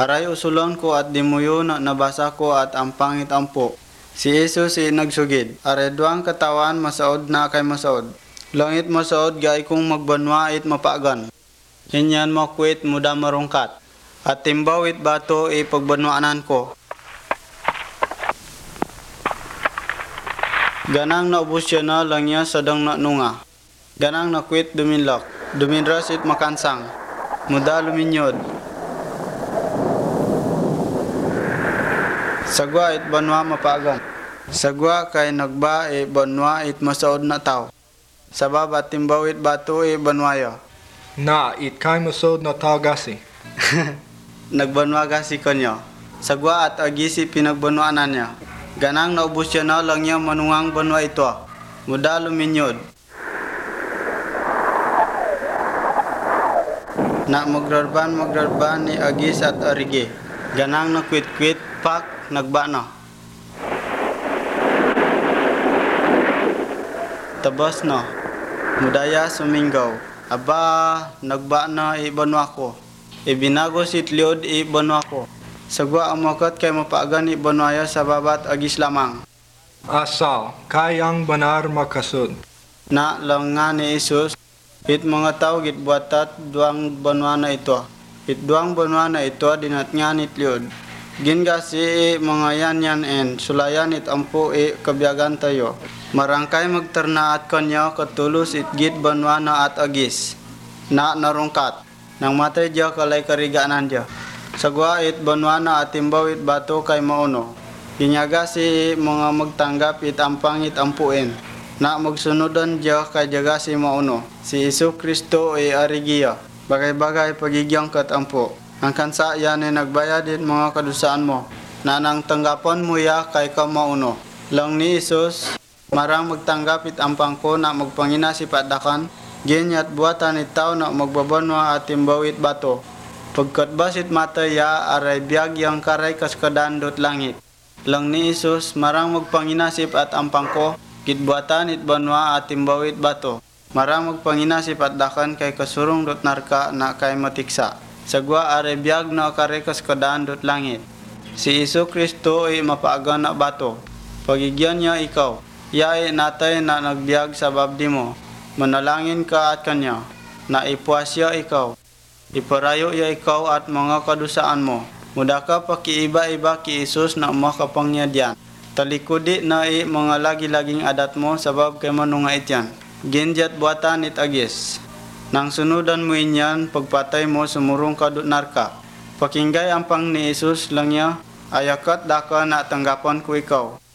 Aray usulon ko at dimuyo na nabasa ko at ang pangit ampo. Si Jesus nagsugid. Aray duang katawan masaod na kay masaod. Langit masaod gay kong magbanwa it mapagan. Hinyan mo kwit muda marungkat. At timbaw it bato pagbanwaanan ko. Ganang naubos siya na lang niya sadang nunga. Ganang nakwit duminlak. Duminras it makansang. Muda luminyod. Sagwa it banwa mapagan. Sagwa kay nagba banwa it masaod na tao. Sabab at timbaw it bato banwaya. Na it kay masaod na tao gasi. Nagbanwa gasi kanyo. Sagwa at agisi pinagbanwaanan niya. Ganang naubos siya na lang niya manungang banwa ito. Muda luminyod. Na magrarban ni agis at arige. Ganang nakwit-kwit pak nagba na. Tabas na. Mudaya sumingaw. Aba, nagba na banwa ko. Ibinago sitliod banwa ko. Sagwa ang makat kay mapaagan banwaya sa babat agis lamang. Asal, kayang banar makasud. Na lang nga ni Jesus, it mga tao git buatat duang banwa na ito. It duang banwa na ito dinat nga nitliod. Gingasi mga yan sulayan it ampo kabiyagan tayo. Marangkay magternaat kanyo katulus it git banwa na at agis. Na narungkat. Nang matay diya kalay karigaanan diya. Sagwa it banwa na at timbaw it bato kay mauno. Hinyaga si mga magtanggap it ampang it ampuin. Na magsunudan diya kay jaga si mauno. Si Isu Kristo arigiya. Bagay-bagay pagigyang katampo. Ang kansa yan nagbayad it mga kadusaan mo. Na nang tanggapan mo ya kay ka mauno. Lang ni Isus, marang magtanggap it ampang ko na magpangina si padakan. Ginyat buatan it tao na magbabanwa at timbaw it bato. Pagkatbas it mataya aray biyag yang karay kaskadandot langit. Lang ni Isus, marang magpanginasip at ampang ko. Kitbuatan it banwa at timbaw it bato. Marang magpanginasip at dakan kay kasurong dot narka na kay matiksa. Sagwa aray biyag na karay kaskadandot langit. Si Isu Kristo mapaagan na bato. Pagigyan niya ikaw. Yay natay na nagbiag sa babdi mo. Manalangin ka at kanya. Na ipuasya ikaw. Iparayo ya ikaw at mga kadusaan mo. Muda ka pakiiba-iba ki Isus na makapangyadyan. Talikudi na mga lagi-laging adat mo sabab kay manunga ityan. Ginjat buatan it agis. Nang sunudan mo inyan, pagpatay mo sumurong kadut narka. Pakinggay ang pang ni Isus lang niya, ayakat daka na tanggapan ko ikaw.